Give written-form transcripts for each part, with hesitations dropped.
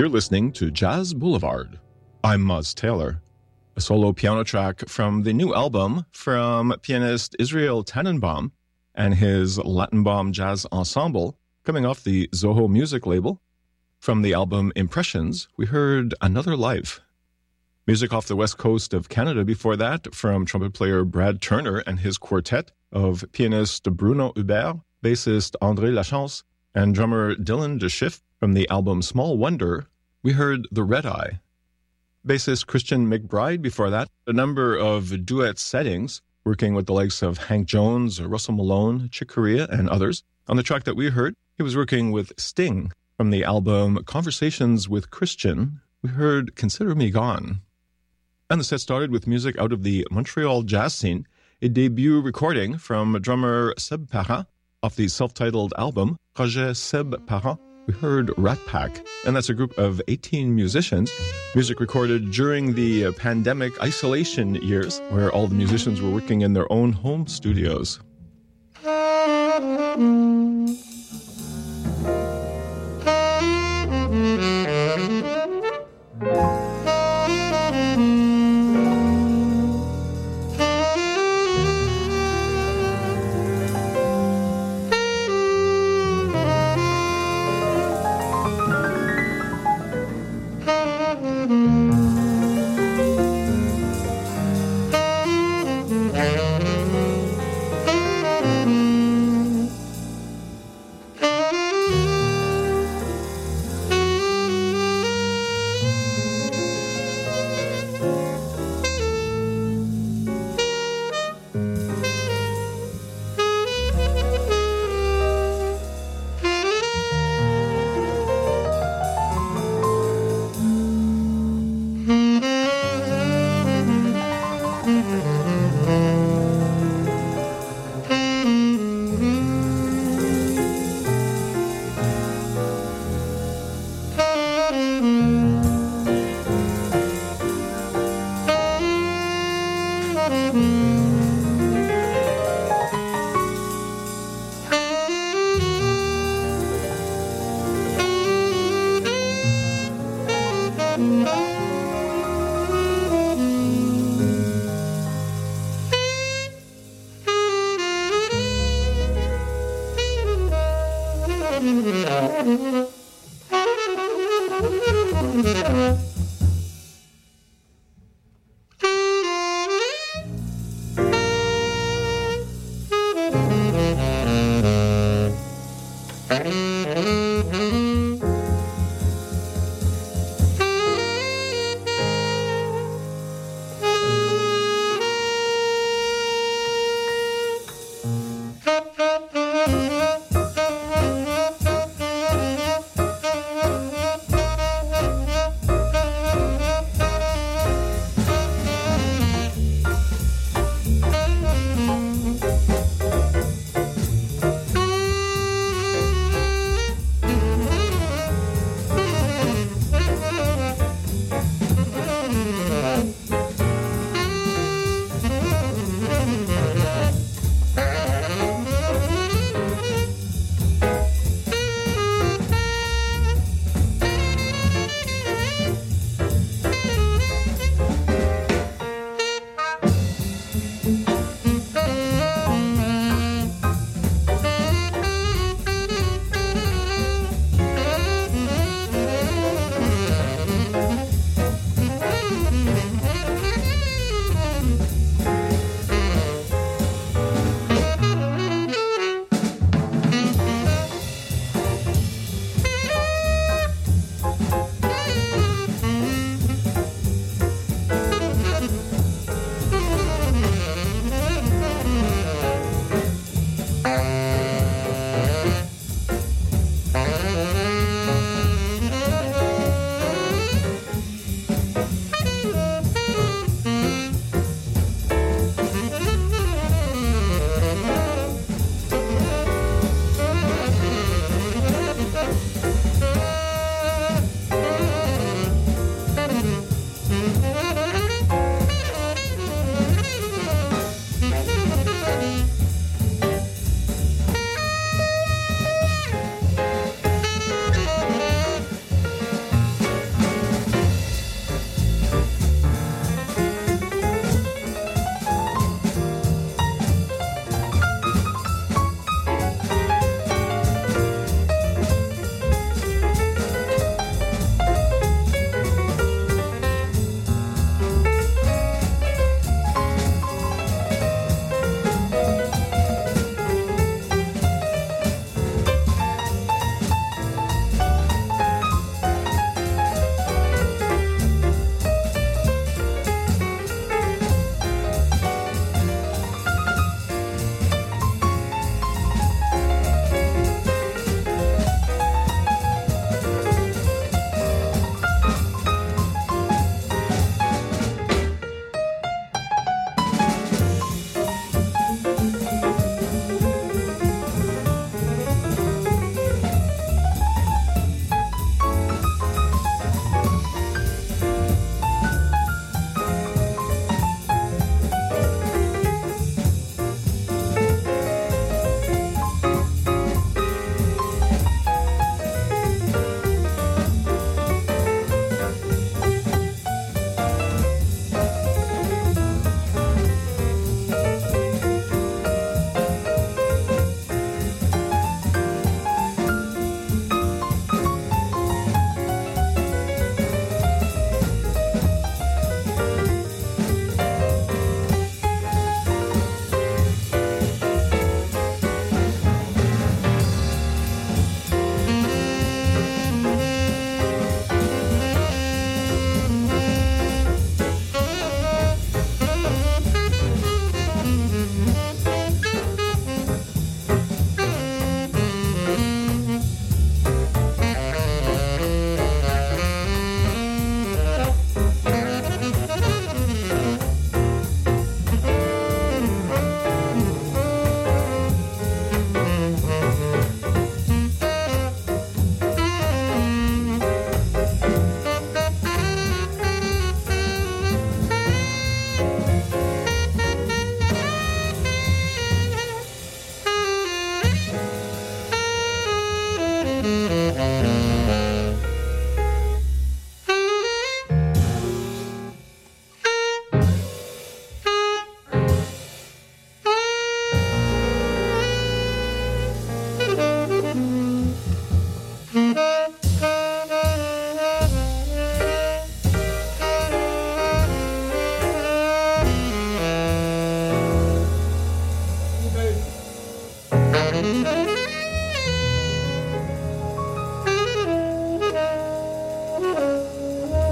You're listening to Jazz Boulevard. I'm Muzz Taylor. A solo piano track from the new album from pianist Israel Tannenbaum and his Lattenbaum Jazz Ensemble, coming off the Zoho Music label. From the album Impressions, we heard Another Life. Music off the west coast of Canada before that from trumpet player Brad Turner and his quartet of pianist Bruno Hubert, bassist André Lachance, and drummer Dylan DeSchiff. From the album Small Wonder, we heard The Red Eye. Bassist Christian McBride before that, a number of duet settings, working with the likes of Hank Jones, Russell Malone, Chick Corea, and others. On the track that we heard, he was working with Sting. From the album Conversations with Christian, we heard Consider Me Gone. And the set started with music out of the Montreal jazz scene, a debut recording from drummer Seb Parent off the self-titled album Projet Seb Parent. We heard Rat Pack, and that's a group of 18 musicians. Music recorded during the pandemic isolation years, where all the musicians were working in their own home studios.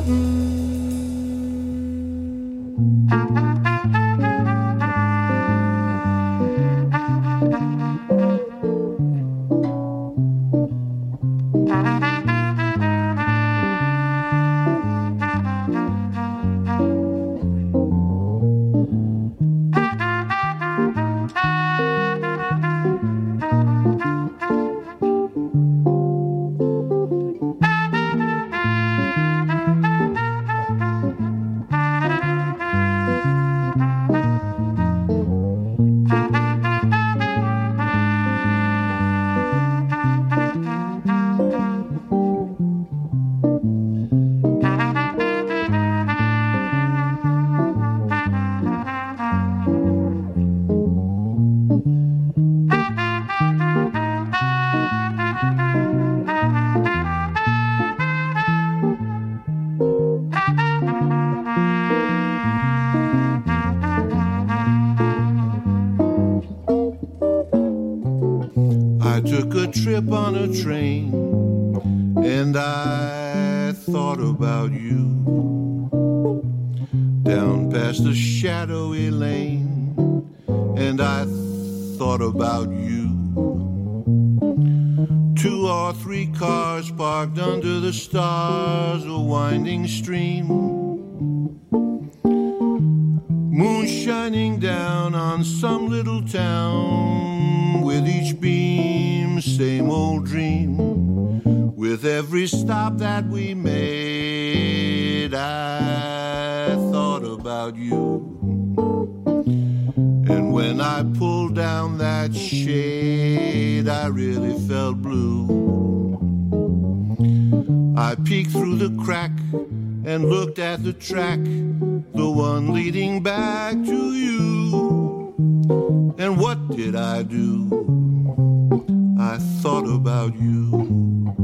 Trip on a train, and I thought about you. Down past a shadowy lane, and I thought about you. 2 or 3 cars parked under the stars, a winding stream. Moon shining down on some little town, with each beam, same old dream. With every stop that we made, I thought about you. And when I pulled down that shade, I really felt blue. I peeked through the crack and looked at the track, the one leading back to you. And what did I do? I thought about you.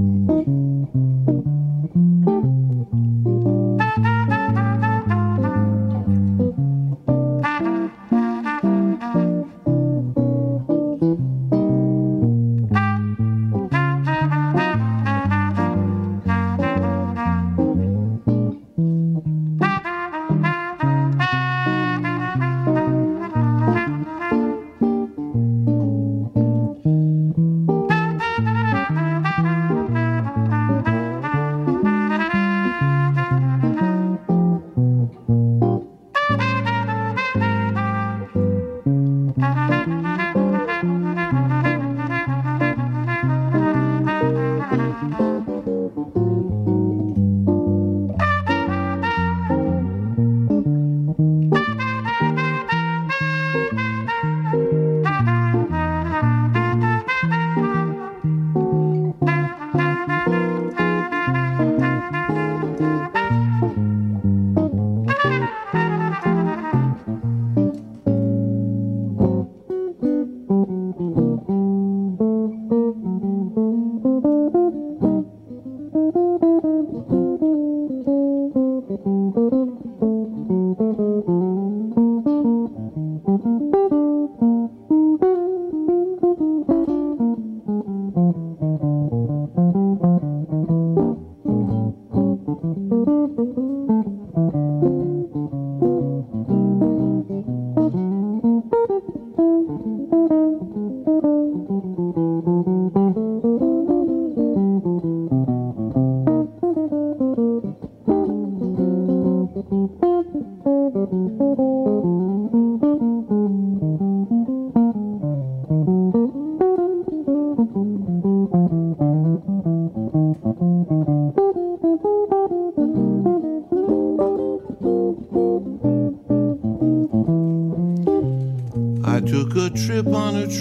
I took a trip on a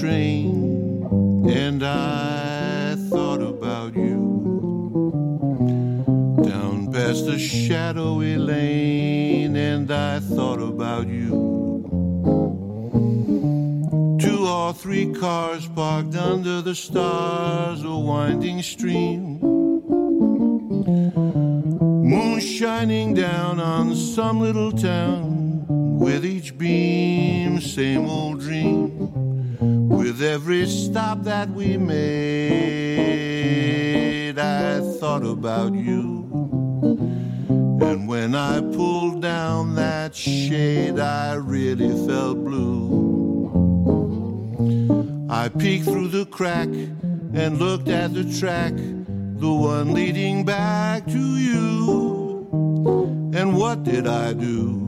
train, and I thought about you. Down past a shadowy lane, and I thought about you. 2 or 3 cars parked under the stars, a winding stream. Moon shining down on some little town, with each beam, same old dream. With every stop that we made, I thought about you. And when I pulled down that shade, I really felt blue. I peeked through the crack and looked at the track, the one leading back to you. And what did I do?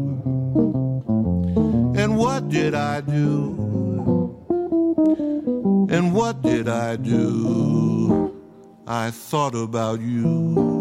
And what did I do? And what did I do? I thought about you.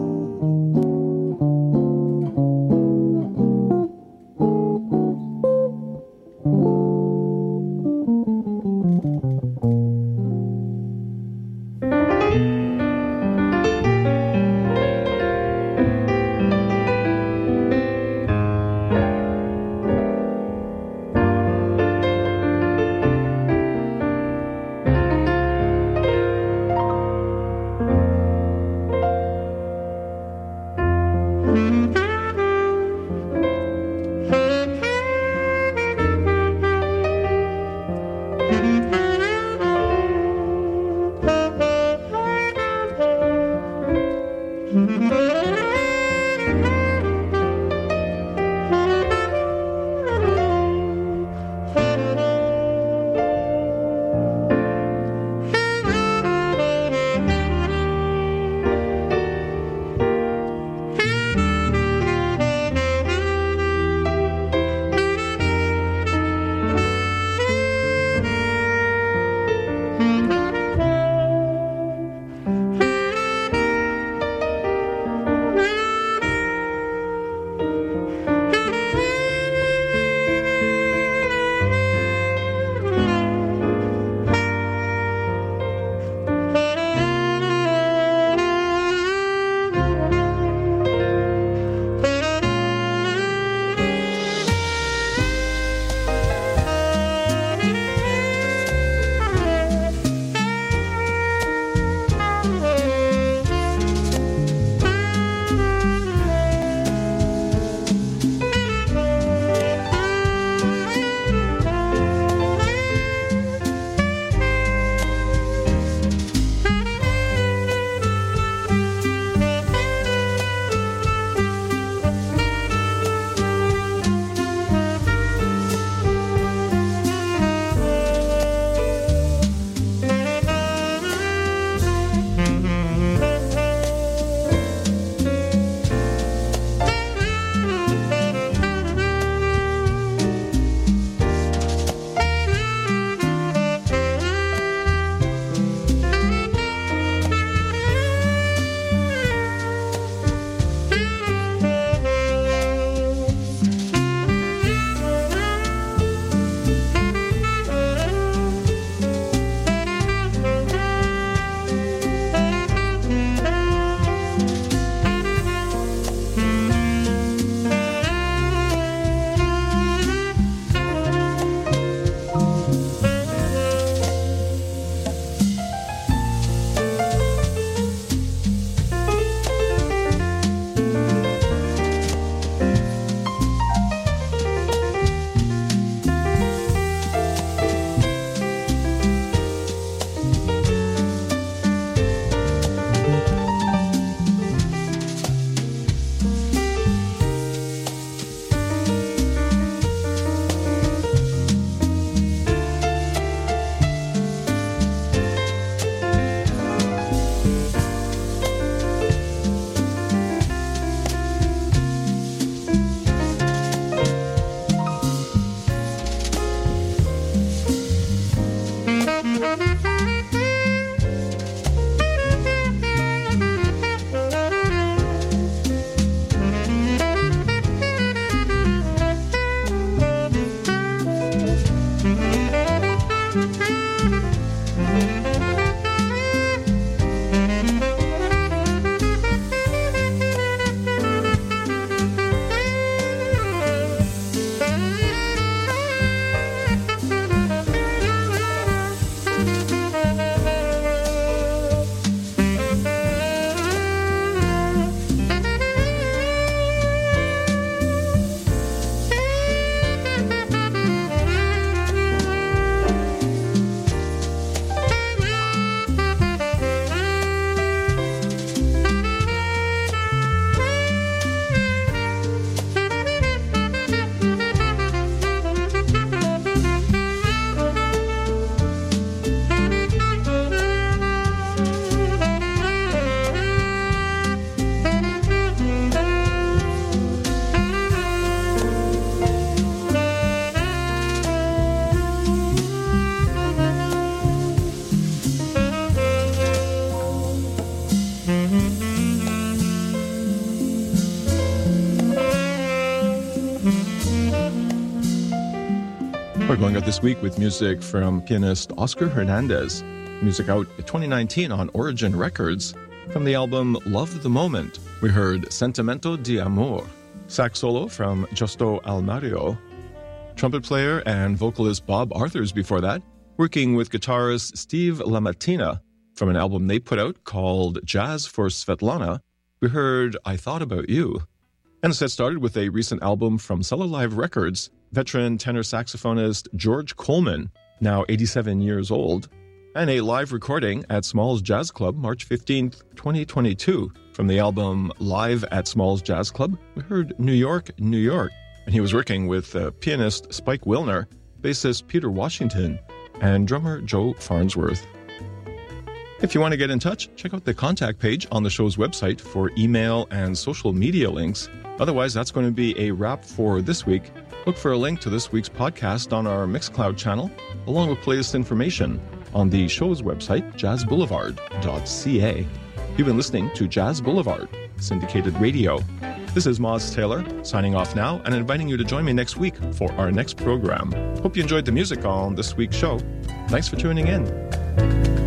We're going out this week with music from pianist Oscar Hernandez. Music out in 2019 on Origin Records. From the album Love the Moment, we heard Sentimento di Amor. Sax solo from Justo Almario. Trumpet player and vocalist Bob Arthurs before that, working with guitarist Steve LaMattina. From an album they put out called Jazz for Svetlana, we heard I Thought About You. And the set started with a recent album from Cello Live Records, veteran tenor saxophonist George Coleman, now 87 years old, and a live recording at Smalls Jazz Club March 15th, 2022. From the album Live at Smalls Jazz Club, we heard New York, New York, and he was working with pianist Spike Wilner, bassist Peter Washington, and drummer Joe Farnsworth. If you want to get in touch, check out the contact page on the show's website for email and social media links. Otherwise, that's going to be a wrap for this week. Look for a link to this week's podcast on our Mixcloud channel, along with playlist information on the show's website, jazzboulevard.ca. You've been listening to Jazz Boulevard, syndicated radio. This is Moz Taylor, signing off now and inviting you to join me next week for our next program. Hope you enjoyed the music on this week's show. Thanks for tuning in.